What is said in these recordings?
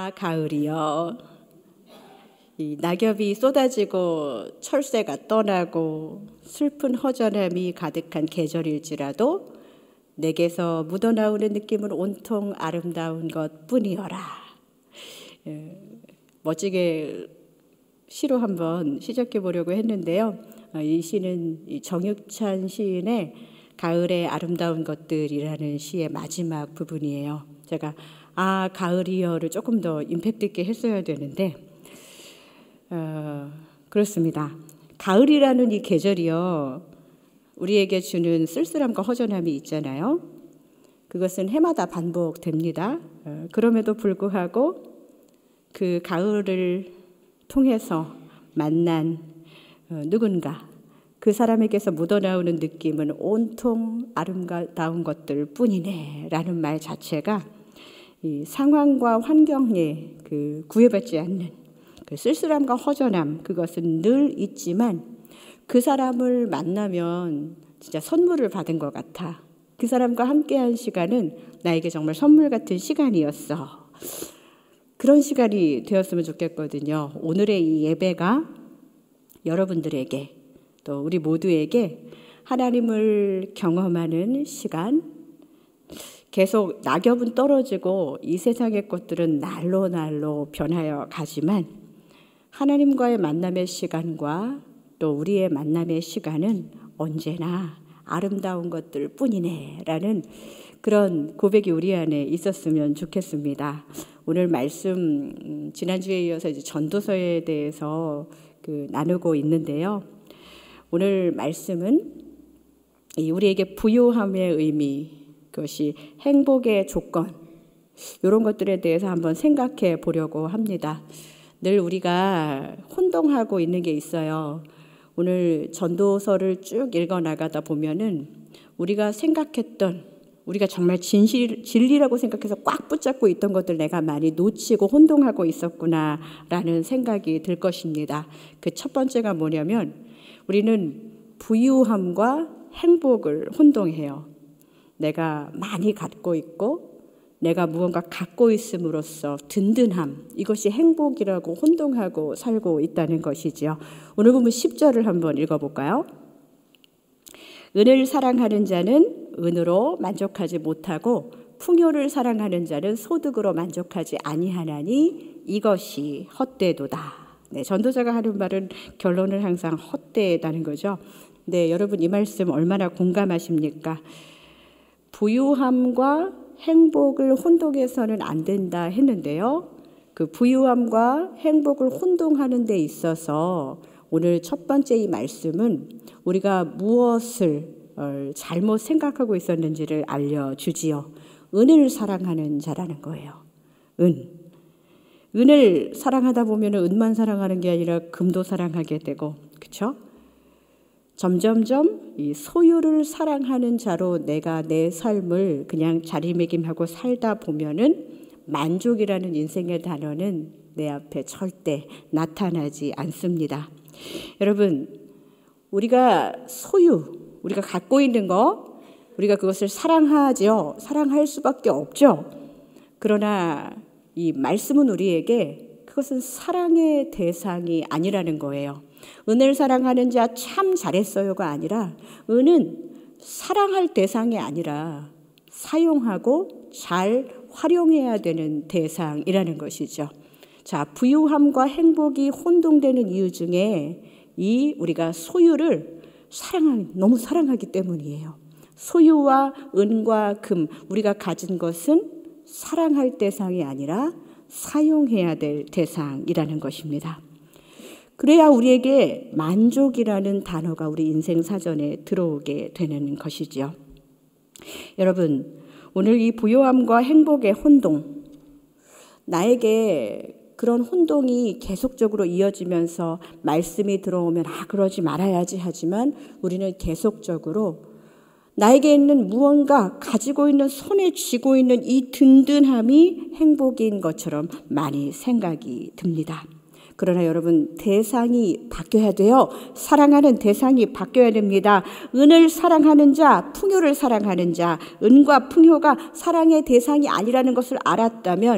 아, 가을이여. 이 낙엽이 쏟아지고 철새가 떠나고 슬픈 허전함이 가득한 계절일지라도 내게서 묻어나오는 느낌은 온통 아름다운 것뿐이어라. 멋지게 시로 한번 시작해 보려고 했는데요. 이 시는 정육찬 시인의 가을의 아름다운 것들이라는 시의 마지막 부분이에요. 제가 아, 가을이여를 조금 더 임팩트 있게 했어야 되는데 그렇습니다. 가을이라는 이 계절이요, 우리에게 주는 쓸쓸함과 허전함이 있잖아요. 그것은 해마다 반복됩니다. 그럼에도 불구하고 그 가을을 통해서 만난 누군가, 그 사람에게서 묻어나오는 느낌은 온통 아름다운 것들 뿐이네 라는 말 자체가 이 상황과 환경에 구애받지 않는 그 쓸쓸함과 허전함, 그것은 늘 있지만 그 사람을 만나면 진짜 선물을 받은 것 같아. 그 사람과 함께한 시간은 나에게 정말 선물 같은 시간이었어. 그런 시간이 되었으면 좋겠거든요. 오늘의 이 예배가 여러분들에게 또 우리 모두에게 하나님을 경험하는 시간, 계속 낙엽은 떨어지고 이 세상의 것들은 날로 날로 변하여 가지만 하나님과의 만남의 시간과 또 우리의 만남의 시간은 언제나 아름다운 것들 뿐이네 라는 그런 고백이 우리 안에 있었으면 좋겠습니다. 오늘 말씀 지난주에 이어서 이제 전도서에 대해서 나누고 있는데요. 오늘 말씀은 우리에게 부요함의 의미, 그것이 행복의 조건, 이런 것들에 대해서 한번 생각해 보려고 합니다. 늘 우리가 혼동하고 있는 게 있어요. 오늘 전도서를 쭉 읽어 나가다 보면은 우리가 생각했던, 우리가 정말 진리라고 생각해서 꽉 붙잡고 있던 것들 내가 많이 놓치고 혼동하고 있었구나라는 생각이 들 것입니다. 그 첫 번째가 뭐냐면 우리는 부유함과 행복을 혼동해요. 내가 많이 갖고 있고 내가 무언가 갖고 있음으로써 든든함, 이것이 행복이라고 혼동하고 살고 있다는 것이죠. 오늘 보면 10절을 한번 읽어볼까요? 은을 사랑하는 자는 은으로 만족하지 못하고 풍요를 사랑하는 자는 소득으로 만족하지 아니하나니 이것이 헛되도다. 네, 전도자가 하는 말은 결론을 항상 헛되다는 거죠. 네, 여러분 이 말씀 얼마나 공감하십니까? 부유함과 행복을 혼동해서는 안 된다 했는데요. 그 부유함과 행복을 혼동하는 데 있어서 오늘 첫 번째 이 말씀은 우리가 무엇을 잘못 생각하고 있었는지를 알려주지요. 은을 사랑하는 자라는 거예요. 은을 사랑하다 보면 은만 사랑하는 게 아니라 금도 사랑하게 되고, 그렇죠? 점점점 이 소유를 사랑하는 자로 내가 내 삶을 그냥 자리매김하고 살다 보면은 만족이라는 인생의 단어는 내 앞에 절대 나타나지 않습니다. 여러분, 우리가 우리가 갖고 있는 거, 우리가 그것을 사랑하죠. 사랑할 수밖에 없죠. 그러나 이 말씀은 우리에게 그것은 사랑의 대상이 아니라는 거예요. 은을 사랑하는 자 참 잘했어요가 아니라 은은 사랑할 대상이 아니라 사용하고 잘 활용해야 되는 대상이라는 것이죠. 자, 부유함과 행복이 혼동되는 이유 중에 우리가 소유를 너무 사랑하기 때문이에요. 소유와 은과 금, 우리가 가진 것은 사랑할 대상이 아니라 사용해야 될 대상이라는 것입니다. 그래야 우리에게 만족이라는 단어가 우리 인생 사전에 들어오게 되는 것이죠. 여러분, 오늘 이 부요함과 행복의 혼동, 나에게 그런 혼동이 계속적으로 이어지면서 말씀이 들어오면 그러지 말아야지 하지만 우리는 계속적으로 나에게 있는 무언가 가지고 있는, 손에 쥐고 있는 이 든든함이 행복인 것처럼 많이 생각이 듭니다. 그러나 여러분, 대상이 바뀌어야 돼요. 사랑하는 대상이 바뀌어야 됩니다. 은을 사랑하는 자, 풍요를 사랑하는 자, 은과 풍요가 사랑의 대상이 아니라는 것을 알았다면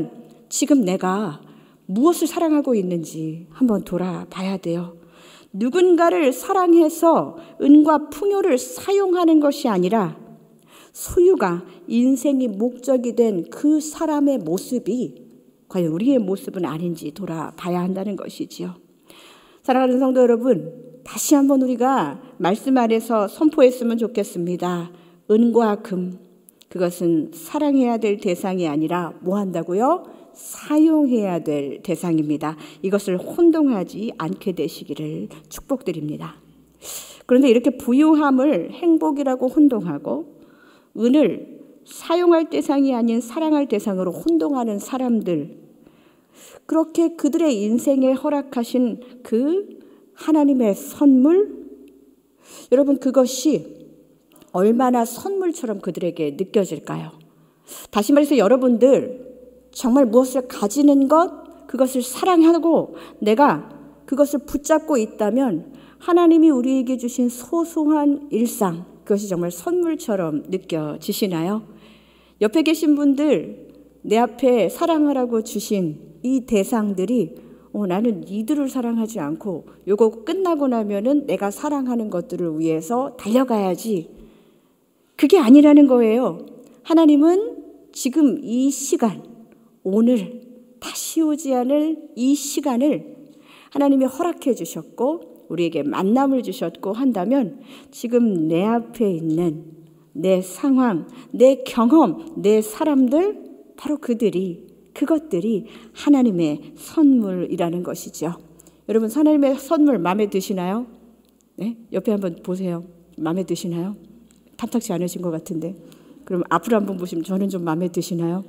지금 내가 무엇을 사랑하고 있는지 한번 돌아봐야 돼요. 누군가를 사랑해서 은과 풍요를 사용하는 것이 아니라 소유가 인생의 목적이 된 그 사람의 모습이 과연 우리의 모습은 아닌지 돌아봐야 한다는 것이지요. 사랑하는 성도 여러분, 다시 한번 우리가 말씀 안에서 선포했으면 좋겠습니다. 은과 금, 그것은 사랑해야 될 대상이 아니라 뭐 한다고요? 사용해야 될 대상입니다. 이것을 혼동하지 않게 되시기를 축복드립니다. 그런데 이렇게 부유함을 행복이라고 혼동하고 은을 사용할 대상이 아닌 사랑할 대상으로 혼동하는 사람들, 그렇게 그들의 인생에 허락하신 그 하나님의 선물, 여러분 그것이 얼마나 선물처럼 그들에게 느껴질까요? 다시 말해서 여러분들 정말 무엇을 가지는 것, 그것을 사랑하고 내가 그것을 붙잡고 있다면 하나님이 우리에게 주신 소소한 일상, 그것이 정말 선물처럼 느껴지시나요? 옆에 계신 분들, 내 앞에 사랑하라고 주신 이 대상들이 나는 이들을 사랑하지 않고 요거 끝나고 나면은 내가 사랑하는 것들을 위해서 달려가야지. 그게 아니라는 거예요. 하나님은 지금 이 시간, 오늘 다시 오지 않을 이 시간을 하나님이 허락해 주셨고 우리에게 만남을 주셨고 한다면 지금 내 앞에 있는 내 상황, 내 경험, 내 사람들, 바로 그것들이 하나님의 선물이라는 것이죠. 여러분 하나님의 선물 마음에 드시나요? 네? 옆에 한번 보세요. 마음에 드시나요? 탐탁지 않으신 것 같은데. 그럼 앞으로 한번 보시면 저는 좀 마음에 드시나요?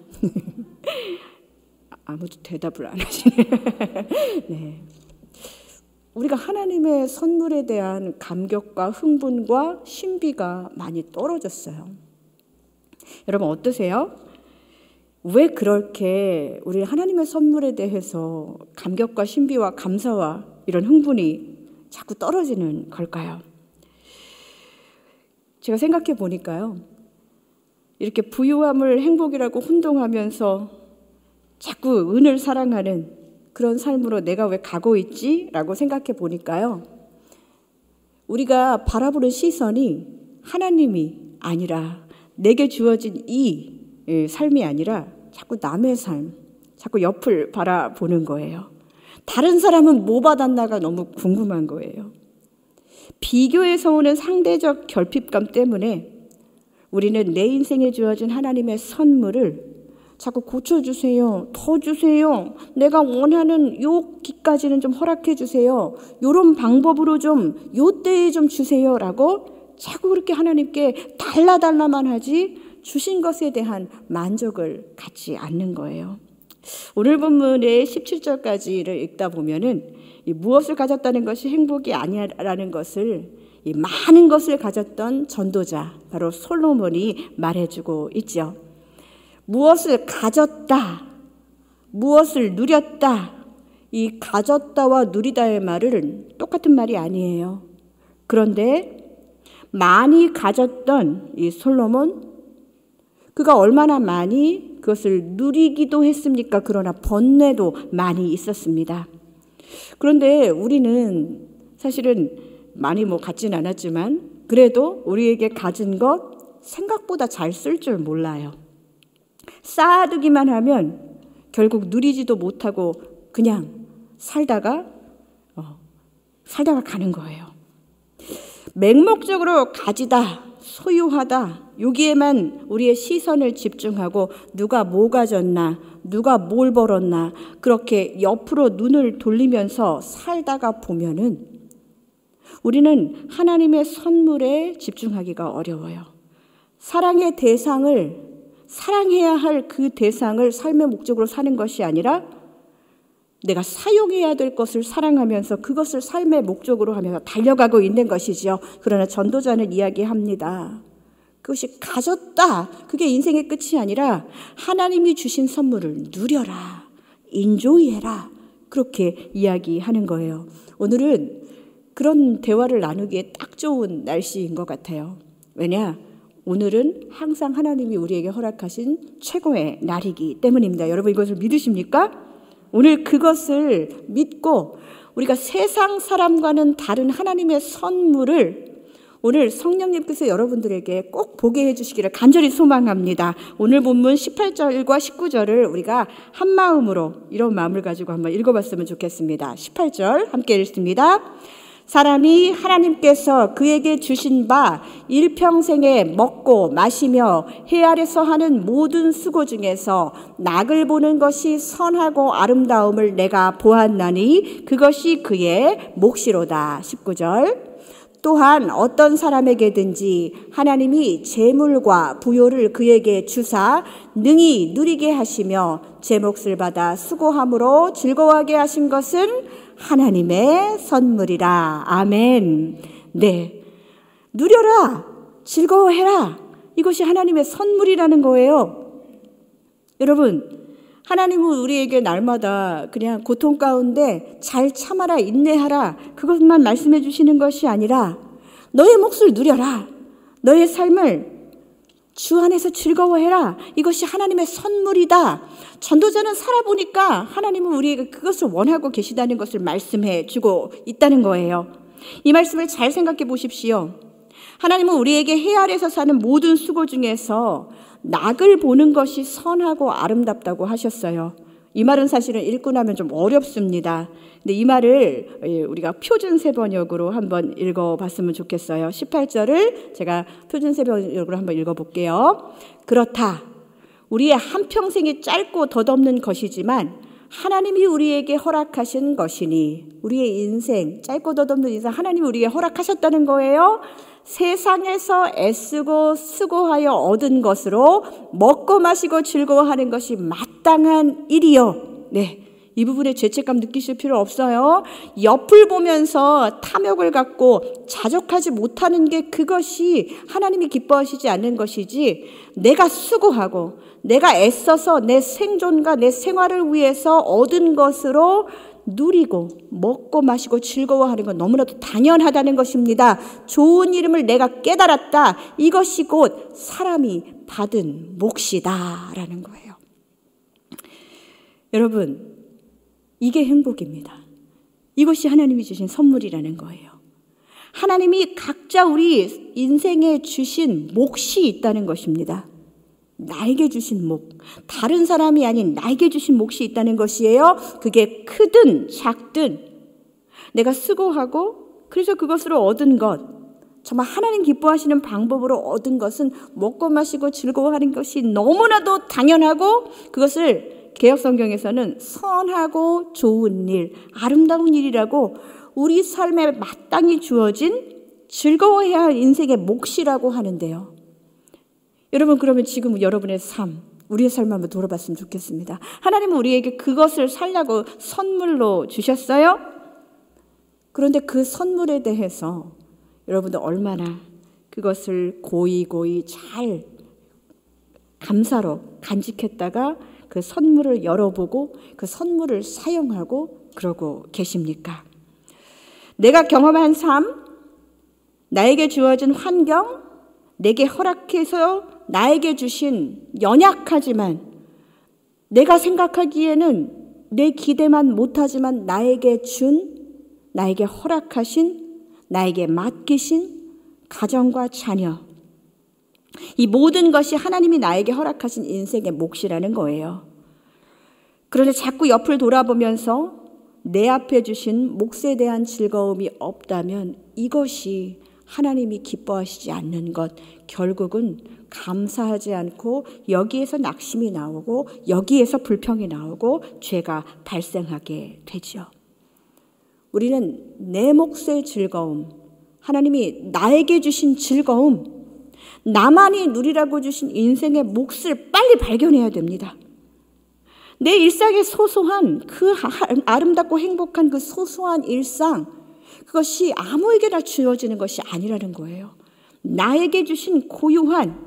아무도 대답을 안 하시네. 네. 우리가 하나님의 선물에 대한 감격과 흥분과 신비가 많이 떨어졌어요. 여러분 어떠세요? 왜 그렇게 우리 하나님의 선물에 대해서 감격과 신비와 감사와 이런 흥분이 자꾸 떨어지는 걸까요? 제가 생각해 보니까요. 이렇게 부유함을 행복이라고 혼동하면서 자꾸 은을 사랑하는 그런 삶으로 내가 왜 가고 있지? 라고 생각해 보니까요. 우리가 바라보는 시선이 하나님이 아니라 내게 주어진 이 삶이 아니라 자꾸 남의 삶, 자꾸 옆을 바라보는 거예요. 다른 사람은 뭐 받았나가 너무 궁금한 거예요. 비교에서 오는 상대적 결핍감 때문에 우리는 내 인생에 주어진 하나님의 선물을 자꾸 고쳐주세요. 더 주세요. 내가 원하는 요 기까지는 좀 허락해 주세요. 요런 방법으로 좀 요 때에 좀 주세요. 라고 자꾸 그렇게 하나님께 달라달라만 하지 주신 것에 대한 만족을 갖지 않는 거예요. 오늘 본문의 17절까지를 읽다 보면은 이 무엇을 가졌다는 것이 행복이 아니라는 것을 이 많은 것을 가졌던 전도자 바로 솔로몬이 말해주고 있죠. 무엇을 가졌다, 무엇을 누렸다, 이 가졌다와 누리다의 말은 똑같은 말이 아니에요. 그런데 많이 가졌던 이 솔로몬, 그가 얼마나 많이 그것을 누리기도 했습니까? 그러나 번뇌도 많이 있었습니다. 그런데 우리는 사실은 많이 갖진 않았지만 그래도 우리에게 가진 것 생각보다 잘 쓸 줄 몰라요. 쌓아두기만 하면 결국 누리지도 못하고 그냥 살다가 가는 거예요. 맹목적으로 가지다, 소유하다, 여기에만 우리의 시선을 집중하고 누가 뭐 가졌나, 누가 뭘 벌었나 그렇게 옆으로 눈을 돌리면서 살다가 보면은 우리는 하나님의 선물에 집중하기가 어려워요. 사랑의 대상을, 사랑해야 할 그 대상을 삶의 목적으로 사는 것이 아니라 내가 사용해야 될 것을 사랑하면서 그것을 삶의 목적으로 하면서 달려가고 있는 것이죠. 그러나 전도자는 이야기합니다. 그것이 가졌다. 그게 인생의 끝이 아니라 하나님이 주신 선물을 누려라. 인조이해라. 그렇게 이야기하는 거예요. 오늘은 그런 대화를 나누기에 딱 좋은 날씨인 것 같아요. 왜냐? 오늘은 항상 하나님이 우리에게 허락하신 최고의 날이기 때문입니다. 여러분 이것을 믿으십니까? 오늘 그것을 믿고 우리가 세상 사람과는 다른 하나님의 선물을 오늘 성령님께서 여러분들에게 꼭 보게 해주시기를 간절히 소망합니다. 오늘 본문 18절과 19절을 우리가 한 마음으로 이런 마음을 가지고 한번 읽어봤으면 좋겠습니다. 18절 함께 읽습니다. 사람이 하나님께서 그에게 주신 바 일평생에 먹고 마시며 해 아래서 하는 모든 수고 중에서 낙을 보는 것이 선하고 아름다움을 내가 보았나니 그것이 그의 몫이로다. 19절. 또한 어떤 사람에게든지 하나님이 재물과 부요를 그에게 주사 능히 누리게 하시며 제 몫을 받아 수고함으로 즐거워하게 하신 것은 하나님의 선물이라. 아멘. 네, 누려라, 즐거워해라. 이것이 하나님의 선물이라는 거예요. 여러분, 하나님은 우리에게 날마다 그냥 고통 가운데 잘 참아라, 인내하라, 그것만 말씀해 주시는 것이 아니라 너의 몫을 누려라, 너의 삶을 주 안에서 즐거워해라. 이것이 하나님의 선물이다. 전도자는 살아보니까 하나님은 우리에게 그것을 원하고 계시다는 것을 말씀해 주고 있다는 거예요. 이 말씀을 잘 생각해 보십시오. 하나님은 우리에게 해 아래서 사는 모든 수고 중에서 낙을 보는 것이 선하고 아름답다고 하셨어요. 이 말은 사실은 읽고 나면 좀 어렵습니다. 근데 이 말을 우리가 표준세 번역으로 한번 읽어봤으면 좋겠어요. 18절을 제가 표준세 번역으로 한번 읽어볼게요. 그렇다. 우리의 한평생이 짧고 덧없는 것이지만 하나님이 우리에게 허락하신 것이니, 우리의 인생, 짧고 덧없는 인생 하나님이 우리에게 허락하셨다는 거예요. 세상에서 애쓰고 수고하여 얻은 것으로 먹고 마시고 즐거워하는 것이 마땅한 일이요. 네, 이 부분에 죄책감 느끼실 필요 없어요. 옆을 보면서 탐욕을 갖고 자족하지 못하는 게 그것이 하나님이 기뻐하시지 않는 것이지, 내가 수고하고 내가 애써서 내 생존과 내 생활을 위해서 얻은 것으로 누리고 먹고 마시고 즐거워하는 건 너무나도 당연하다는 것입니다. 좋은 이름을 내가 깨달았다. 이것이 곧 사람이 받은 몫이다 라는 거예요. 여러분, 이게 행복입니다. 이것이 하나님이 주신 선물이라는 거예요. 하나님이 각자 우리 인생에 주신 몫이 있다는 것입니다. 나에게 주신 몫, 다른 사람이 아닌 나에게 주신 몫이 있다는 것이에요. 그게 크든 작든 내가 수고하고 그래서 그것으로 얻은 것, 정말 하나님 기뻐하시는 방법으로 얻은 것은 먹고 마시고 즐거워하는 것이 너무나도 당연하고, 그것을 개역성경에서는 선하고 좋은 일, 아름다운 일이라고 우리 삶에 마땅히 주어진 즐거워해야 할 인생의 몫이라고 하는데요. 여러분, 그러면 지금 여러분의 삶, 우리의 삶을 한번 돌아봤으면 좋겠습니다. 하나님은 우리에게 그것을 살려고 선물로 주셨어요. 그런데 그 선물에 대해서 여러분들 얼마나 그것을 고이고이 잘 감사로 간직했다가 그 선물을 열어보고 그 선물을 사용하고 그러고 계십니까? 내가 경험한 삶, 나에게 주어진 환경, 내게 허락해서 나에게 주신 연약하지만 내가 생각하기에는 내 기대만 못하지만 나에게 준, 나에게 허락하신, 나에게 맡기신 가정과 자녀, 이 모든 것이 하나님이 나에게 허락하신 인생의 몫이라는 거예요. 그런데 자꾸 옆을 돌아보면서 내 앞에 주신 몫에 대한 즐거움이 없다면 이것이 하나님이 기뻐하시지 않는 것, 결국은 감사하지 않고 여기에서 낙심이 나오고 여기에서 불평이 나오고 죄가 발생하게 되죠. 우리는 내 몫의 즐거움, 하나님이 나에게 주신 즐거움, 나만이 누리라고 주신 인생의 몫을 빨리 발견해야 됩니다. 내 일상의 소소한 그 아름답고 행복한 그 소소한 일상, 그것이 아무에게나 주어지는 것이 아니라는 거예요. 나에게 주신 고유한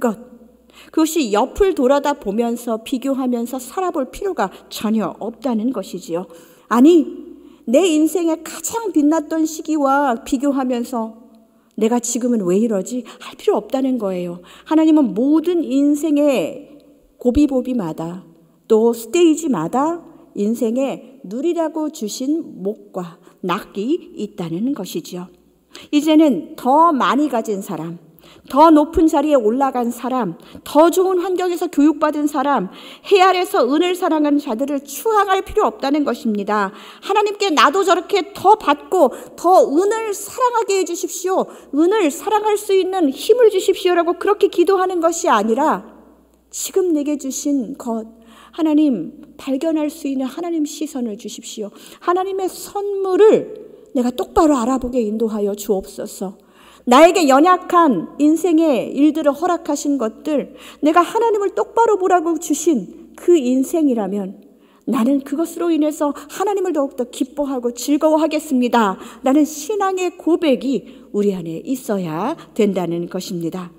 그것이 옆을 돌아다 보면서 비교하면서 살아볼 필요가 전혀 없다는 것이지요. 아니, 내 인생의 가장 빛났던 시기와 비교하면서 내가 지금은 왜 이러지? 할 필요 없다는 거예요. 하나님은 모든 인생의 고비고비마다 또 스테이지마다 인생에 누리라고 주신 목과 낙이 있다는 것이지요. 이제는 더 많이 가진 사람, 더 높은 자리에 올라간 사람, 더 좋은 환경에서 교육받은 사람, 해 아래서 은을 사랑하는 자들을 추앙할 필요 없다는 것입니다. 하나님께 나도 저렇게 더 받고 더 은을 사랑하게 해주십시오. 은을 사랑할 수 있는 힘을 주십시오라고 그렇게 기도하는 것이 아니라 지금 내게 주신 것, 하나님 발견할 수 있는 하나님 시선을 주십시오. 하나님의 선물을 내가 똑바로 알아보게 인도하여 주옵소서. 나에게 연약한 인생의 일들을 허락하신 것들, 내가 하나님을 똑바로 보라고 주신 그 인생이라면 나는 그것으로 인해서 하나님을 더욱더 기뻐하고 즐거워하겠습니다. 라는 신앙의 고백이 우리 안에 있어야 된다는 것입니다.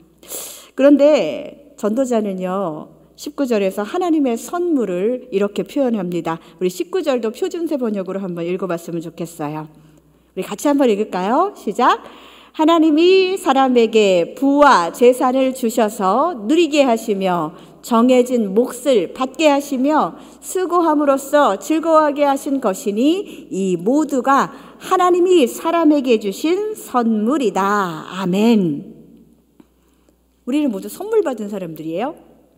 그런데 전도자는요, 19절에서 하나님의 선물을 이렇게 표현합니다. 우리 19절도 표준세 번역으로 한번 읽어봤으면 좋겠어요. 우리 같이 한번 읽을까요? 시작! 하나님이 사람에게 부와 재산을 주셔서 누리게 하시며 정해진 몫을 받게 하시며 수고함으로써 즐거워하게 하신 것이니 이 모두가 하나님이 사람에게 주신 선물이다. 아멘. 우리는 모두 선물 받은 사람들이에요.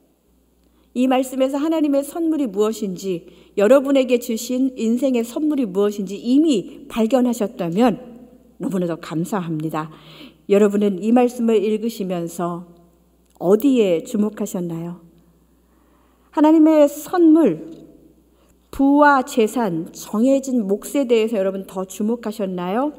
이 말씀에서 하나님의 선물이 무엇인지, 여러분에게 주신 인생의 선물이 무엇인지 이미 발견하셨다면 너무나도 감사합니다. 여러분은 이 말씀을 읽으시면서 어디에 주목하셨나요? 하나님의 선물, 부와 재산, 정해진 몫에 대해서 여러분 더 주목하셨나요?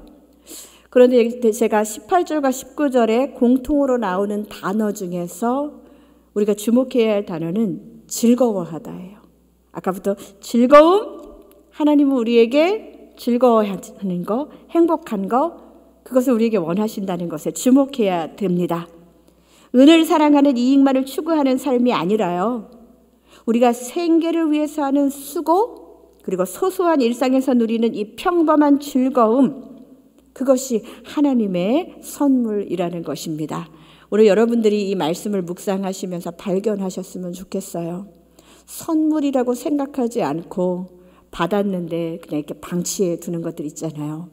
그런데 제가 18절과 19절에 공통으로 나오는 단어 중에서 우리가 주목해야 할 단어는 즐거워하다예요. 아까부터 즐거움, 하나님은 우리에게 즐거워하는 거, 행복한 거, 그것을 우리에게 원하신다는 것에 주목해야 됩니다. 은을 사랑하는 이익만을 추구하는 삶이 아니라요, 우리가 생계를 위해서 하는 수고, 그리고 소소한 일상에서 누리는 이 평범한 즐거움, 그것이 하나님의 선물이라는 것입니다. 오늘 여러분들이 이 말씀을 묵상하시면서 발견하셨으면 좋겠어요. 선물이라고 생각하지 않고 받았는데 그냥 이렇게 방치해 두는 것들 있잖아요.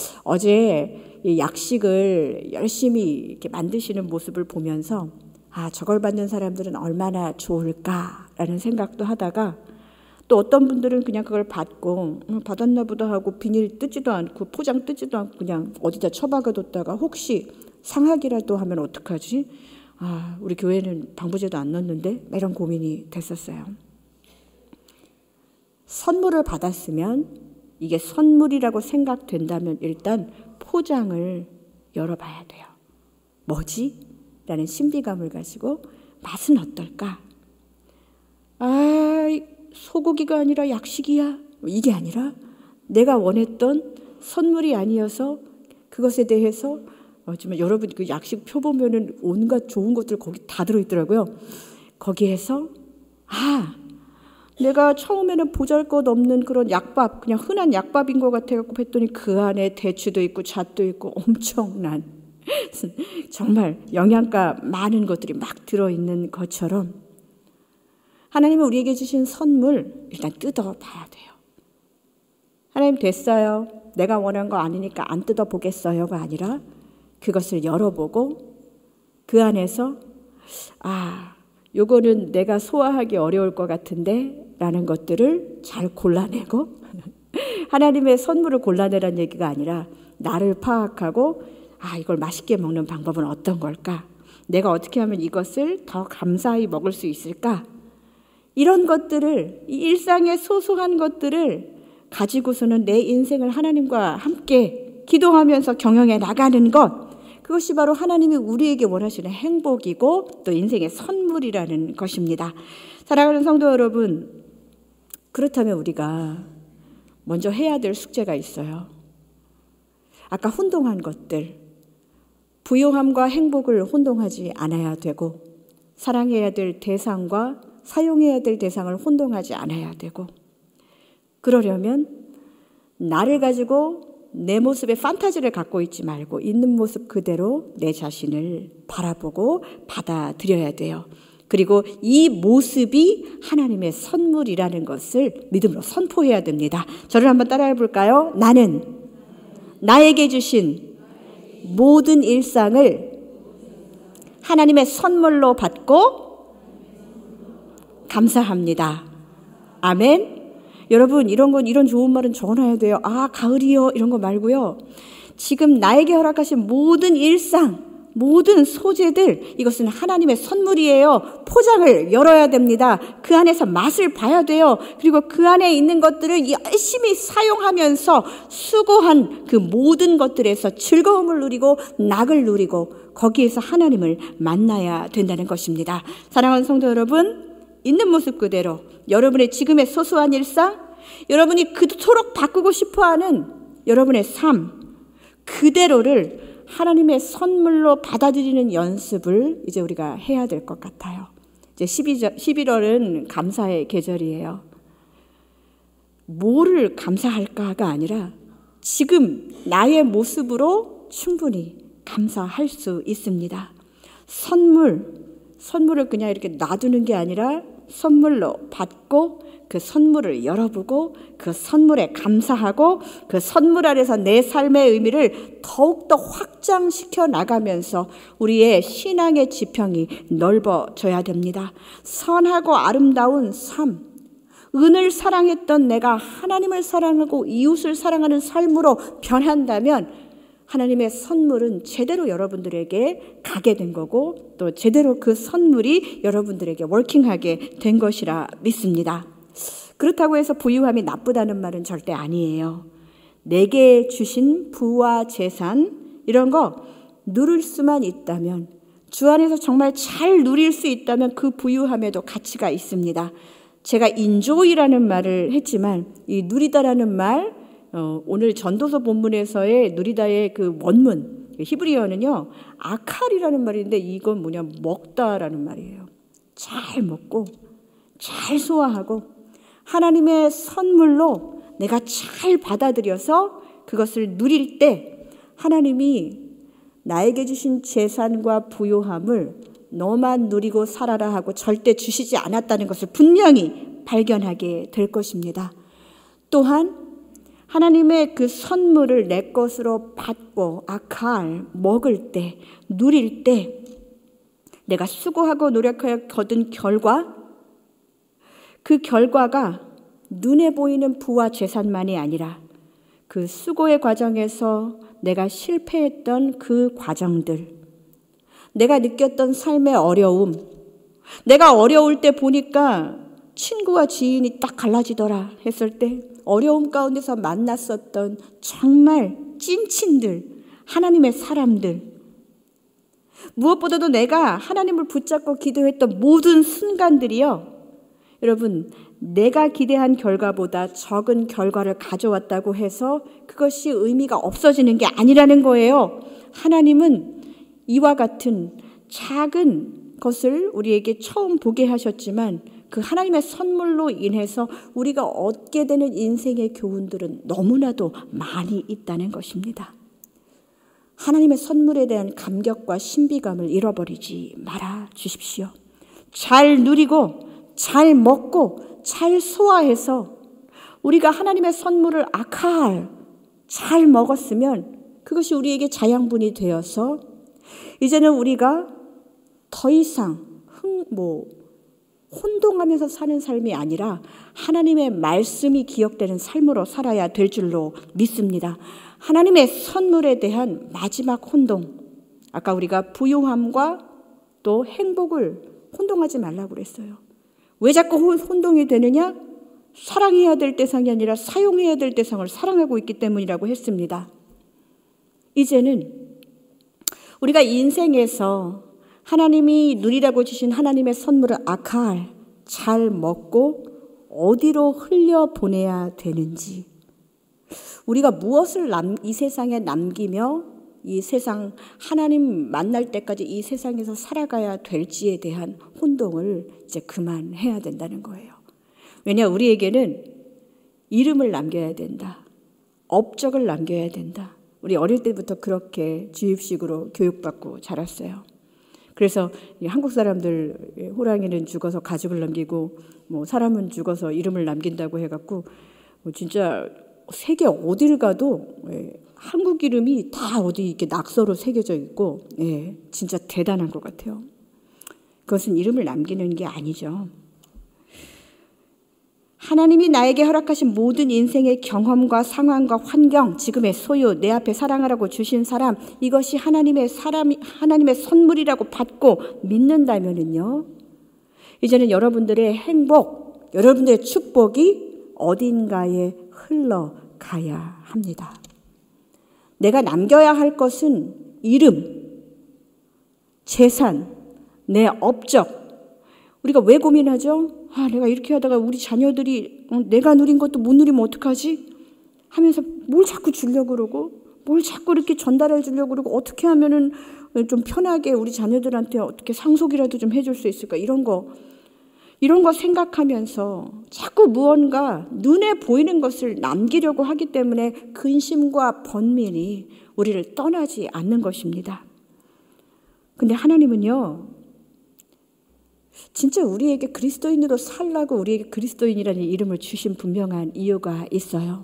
어제 이 약식을 열심히 이렇게 만드시는 모습을 보면서 저걸 받는 사람들은 얼마나 좋을까라는 생각도 하다가 또 어떤 분들은 그냥 그걸 받고 받았나 보다 하고 비닐 뜯지도 않고 포장 뜯지도 않고 그냥 어디다 처박아 뒀다가 혹시 상하기라도 하면 어떡하지? 우리 교회는 방부제도 안 넣었는데 이런 고민이 됐었어요. 선물을 받았으면 이게 선물이라고 생각된다면 일단 포장을 열어봐야 돼요. 뭐지? 라는 신비감을 가지고 맛은 어떨까? 소고기가 아니라 약식이야. 이게 아니라 내가 원했던 선물이 아니어서 그것에 대해서 정말 여러분 그 약식 표 보면은 온갖 좋은 것들 거기 다 들어있더라고요. 거기에서 내가 처음에는 보잘것없는 그런 약밥, 그냥 흔한 약밥인 것 같아갖고 했더니 그 안에 대추도 있고 잣도 있고 엄청난 정말 영양가 많은 것들이 막 들어있는 것처럼 하나님은 우리에게 주신 선물 일단 뜯어봐야 돼요. 하나님 됐어요. 내가 원한 거 아니니까 안 뜯어보겠어요가 아니라 그것을 열어보고 그 안에서 요거는 내가 소화하기 어려울 것 같은데 라는 것들을 잘 골라내고 하나님의 선물을 골라내라는 얘기가 아니라 나를 파악하고 이걸 맛있게 먹는 방법은 어떤 걸까? 내가 어떻게 하면 이것을 더 감사히 먹을 수 있을까? 이런 것들을, 이 일상의 소소한 것들을 가지고서는 내 인생을 하나님과 함께 기도하면서 경영해 나가는 것, 그것이 바로 하나님이 우리에게 원하시는 행복이고 또 인생의 선물이라는 것입니다. 사랑하는 성도 여러분, 그렇다면 우리가 먼저 해야 될 숙제가 있어요. 아까 혼동한 것들, 부요함과 행복을 혼동하지 않아야 되고 사랑해야 될 대상과 사용해야 될 대상을 혼동하지 않아야 되고, 그러려면 나를 가지고 내 모습에 판타지를 갖고 있지 말고 있는 모습 그대로 내 자신을 바라보고 받아들여야 돼요. 그리고 이 모습이 하나님의 선물이라는 것을 믿음으로 선포해야 됩니다. 저를 한번 따라해 볼까요? 나는 나에게 주신 모든 일상을 하나님의 선물로 받고 감사합니다. 아멘. 여러분, 이런 좋은 말은 적어놔야 돼요. 아, 가을이요. 이런 거 말고요. 지금 나에게 허락하신 모든 일상, 모든 소재들, 이것은 하나님의 선물이에요. 포장을 열어야 됩니다. 그 안에서 맛을 봐야 돼요. 그리고 그 안에 있는 것들을 열심히 사용하면서 수고한 그 모든 것들에서 즐거움을 누리고 낙을 누리고 거기에서 하나님을 만나야 된다는 것입니다. 사랑하는 성도 여러분, 있는 모습 그대로 여러분의 지금의 소소한 일상, 여러분이 그토록 바꾸고 싶어하는 여러분의 삶 그대로를 하나님의 선물로 받아들이는 연습을 이제 우리가 해야 될 것 같아요. 이제 11월은 감사의 계절이에요. 뭐를 감사할까가 아니라 지금 나의 모습으로 충분히 감사할 수 있습니다. 선물을 그냥 이렇게 놔두는 게 아니라 선물로 받고 그 선물을 열어보고 그 선물에 감사하고 그 선물 안에서 내 삶의 의미를 더욱더 확장시켜 나가면서 우리의 신앙의 지평이 넓어져야 됩니다. 선하고 아름다운 삶, 은을 사랑했던 내가 하나님을 사랑하고 이웃을 사랑하는 삶으로 변한다면 하나님의 선물은 제대로 여러분들에게 가게 된 거고 또 제대로 그 선물이 여러분들에게 워킹하게 된 것이라 믿습니다. 그렇다고 해서 부유함이 나쁘다는 말은 절대 아니에요. 내게 주신 부와 재산 이런 거 누릴 수만 있다면, 주 안에서 정말 잘 누릴 수 있다면 그 부유함에도 가치가 있습니다. 제가 인조이라는 말을 했지만 이 누리다라는 말, 오늘 전도서 본문에서의 누리다의 그 원문 히브리어는요 아칼이라는 말인데 이건 뭐냐, 먹다라는 말이에요. 잘 먹고 잘 소화하고 하나님의 선물로 내가 잘 받아들여서 그것을 누릴 때 하나님이 나에게 주신 재산과 부요함을 너만 누리고 살아라 하고 절대 주시지 않았다는 것을 분명히 발견하게 될 것입니다. 또한 하나님의 그 선물을 내 것으로 받고 아칼 먹을 때, 누릴 때 내가 수고하고 노력하여 거둔 결과, 그 결과가 눈에 보이는 부와 재산만이 아니라 그 수고의 과정에서 내가 실패했던 그 과정들, 내가 느꼈던 삶의 어려움, 내가 어려울 때 보니까 친구와 지인이 딱 갈라지더라 했을 때 어려움 가운데서 만났었던 정말 찐친들, 하나님의 사람들, 무엇보다도 내가 하나님을 붙잡고 기도했던 모든 순간들이요, 여러분, 내가 기대한 결과보다 적은 결과를 가져왔다고 해서 그것이 의미가 없어지는 게 아니라는 거예요. 하나님은 이와 같은 작은 것을 우리에게 처음 보게 하셨지만 그 하나님의 선물로 인해서 우리가 얻게 되는 인생의 교훈들은 너무나도 많이 있다는 것입니다. 하나님의 선물에 대한 감격과 신비감을 잃어버리지 말아 주십시오. 잘 누리고 잘 먹고 잘 소화해서 우리가 하나님의 선물을 아칼 잘 먹었으면 그것이 우리에게 자양분이 되어서 이제는 우리가 더 이상 혼동하면서 사는 삶이 아니라 하나님의 말씀이 기억되는 삶으로 살아야 될 줄로 믿습니다. 하나님의 선물에 대한 마지막 혼동, 아까 우리가 부유함과 또 행복을 혼동하지 말라고 그랬어요. 왜 자꾸 혼동이 되느냐? 사랑해야 될 대상이 아니라 사용해야 될 대상을 사랑하고 있기 때문이라고 했습니다. 이제는 우리가 인생에서 하나님이 누리라고 주신 하나님의 선물을 아칼 잘 먹고 어디로 흘려보내야 되는지, 우리가 무엇을 이 세상에 남기며 이 세상 하나님 만날 때까지 이 세상에서 살아가야 될지에 대한 혼동을 이제 그만해야 된다는 거예요. 왜냐, 우리에게는 이름을 남겨야 된다. 업적을 남겨야 된다. 우리 어릴 때부터 그렇게 주입식으로 교육받고 자랐어요. 그래서 한국 사람들 호랑이는 죽어서 가죽을 남기고 뭐 사람은 죽어서 이름을 남긴다고 해갖고 진짜 세계 어딜 가도 한국 이름이 다 어디 이렇게 낙서로 새겨져 있고 진짜 대단한 것 같아요. 그것은 이름을 남기는 게 아니죠. 하나님이 나에게 허락하신 모든 인생의 경험과 상황과 환경, 지금의 소유, 내 앞에 사랑하라고 주신 사람, 이것이 하나님의 선물이라고 받고 믿는다면은요, 이제는 여러분들의 행복, 여러분들의 축복이 어딘가에 흘러가야 합니다. 내가 남겨야 할 것은 이름, 재산, 내 업적. 우리가 왜 고민하죠? 내가 이렇게 하다가 우리 자녀들이 내가 누린 것도 못 누리면 어떡하지? 하면서 뭘 자꾸 주려고 그러고 뭘 자꾸 이렇게 전달해 주려고 그러고 어떻게 하면은 좀 편하게 우리 자녀들한테 어떻게 상속이라도 좀 해줄 수 있을까? 이런 거 생각하면서 자꾸 무언가 눈에 보이는 것을 남기려고 하기 때문에 근심과 번민이 우리를 떠나지 않는 것입니다. 근데 하나님은요, 진짜 우리에게 그리스도인으로 살라고 우리에게 그리스도인이라는 이름을 주신 분명한 이유가 있어요.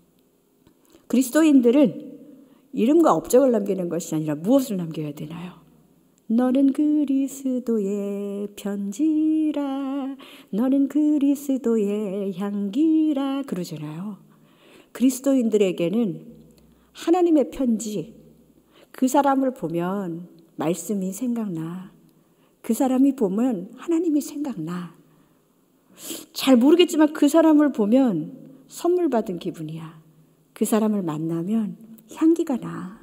그리스도인들은 이름과 업적을 남기는 것이 아니라 무엇을 남겨야 되나요? 너는 그리스도의 편지라, 너는 그리스도의 향기라 그러잖아요. 그리스도인들에게는 하나님의 편지, 그 사람을 보면 말씀이 생각나. 그 사람이 보면 하나님이 생각나. 잘 모르겠지만 그 사람을 보면 선물 받은 기분이야. 그 사람을 만나면 향기가 나.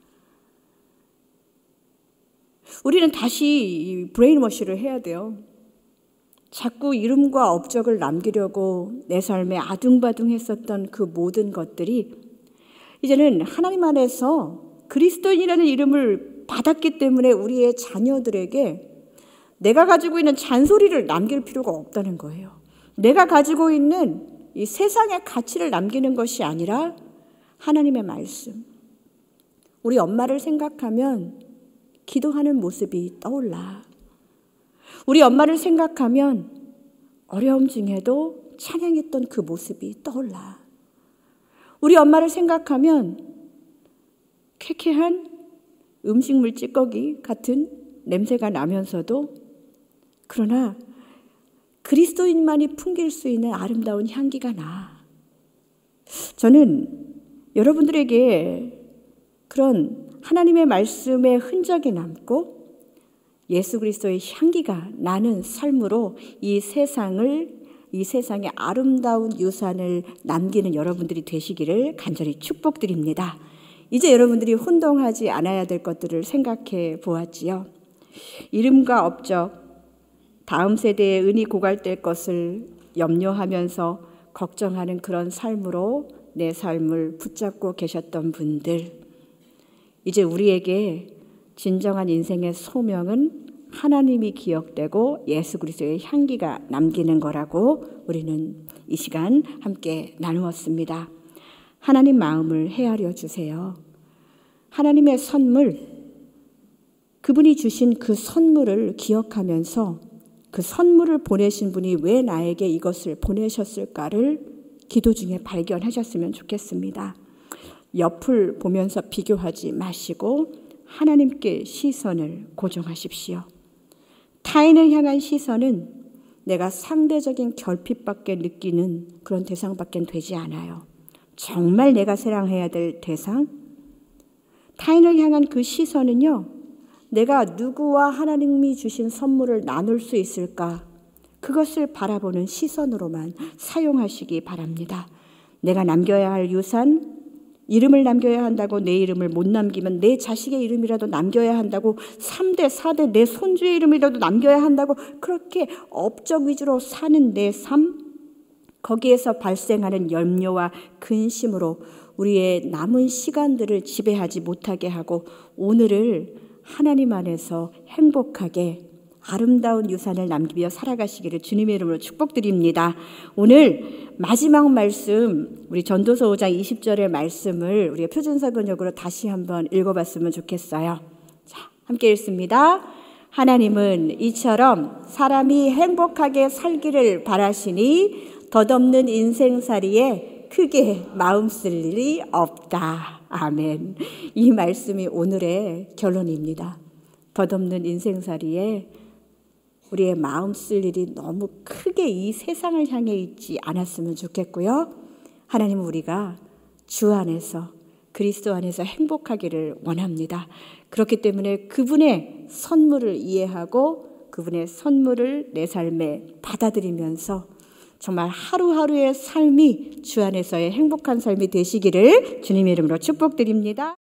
우리는 다시 브레인워시를 해야 돼요. 자꾸 이름과 업적을 남기려고 내 삶에 아둥바둥했었던 그 모든 것들이 이제는 하나님 안에서 그리스도인이라는 이름을 받았기 때문에 우리의 자녀들에게 내가 가지고 있는 잔소리를 남길 필요가 없다는 거예요. 내가 가지고 있는 이 세상의 가치를 남기는 것이 아니라 하나님의 말씀. 우리 엄마를 생각하면 기도하는 모습이 떠올라. 우리 엄마를 생각하면 어려움 중에도 찬양했던 그 모습이 떠올라. 우리 엄마를 생각하면 쾌쾌한 음식물 찌꺼기 같은 냄새가 나면서도 그러나 그리스도인만이 풍길 수 있는 아름다운 향기가 나. 저는 여러분들에게 그런 하나님의 말씀의 흔적이 남고 예수 그리스도의 향기가 나는 삶으로 이 세상의 아름다운 유산을 남기는 여러분들이 되시기를 간절히 축복드립니다. 이제 여러분들이 혼동하지 않아야 될 것들을 생각해 보았지요. 이름과 업적, 다음 세대의 은이 고갈될 것을 염려하면서 걱정하는 그런 삶으로 내 삶을 붙잡고 계셨던 분들, 이제 우리에게 진정한 인생의 소명은 하나님이 기억되고 예수 그리스도의 향기가 남기는 거라고 우리는 이 시간 함께 나누었습니다. 하나님 마음을 헤아려 주세요. 하나님의 선물, 그분이 주신 그 선물을 기억하면서 그 선물을 보내신 분이 왜 나에게 이것을 보내셨을까를 기도 중에 발견하셨으면 좋겠습니다. 옆을 보면서 비교하지 마시고 하나님께 시선을 고정하십시오. 타인을 향한 시선은 내가 상대적인 결핍밖에 느끼는 그런 대상밖에 되지 않아요. 정말 내가 사랑해야 될 대상, 타인을 향한 그 시선은요, 내가 누구와 하나님이 주신 선물을 나눌 수 있을까? 그것을 바라보는 시선으로만 사용하시기 바랍니다. 내가 남겨야 할 유산, 이름을 남겨야 한다고 내 이름을 못 남기면 내 자식의 이름이라도 남겨야 한다고 3대, 4대 내 손주의 이름이라도 남겨야 한다고 그렇게 업적 위주로 사는 내 삶, 거기에서 발생하는 염려와 근심으로 우리의 남은 시간들을 지배하지 못하게 하고 오늘을 하나님 안에서 행복하게 아름다운 유산을 남기며 살아가시기를 주님의 이름으로 축복드립니다. 오늘 마지막 말씀, 우리 전도서 5장 20절의 말씀을 우리가 표준사번역으로 다시 한번 읽어봤으면 좋겠어요. 자, 함께 읽습니다. 하나님은 이처럼 사람이 행복하게 살기를 바라시니 덧없는 인생살이에 크게 마음 쓸 일이 없다. 아멘. 이 말씀이 오늘의 결론입니다. 덧없는 인생살이에 우리의 마음 쓸 일이 너무 크게 이 세상을 향해 있지 않았으면 좋겠고요. 하나님은 우리가 주 안에서 그리스도 안에서 행복하기를 원합니다. 그렇기 때문에 그분의 선물을 이해하고 그분의 선물을 내 삶에 받아들이면서 정말 하루하루의 삶이 주 안에서의 행복한 삶이 되시기를 주님의 이름으로 축복드립니다.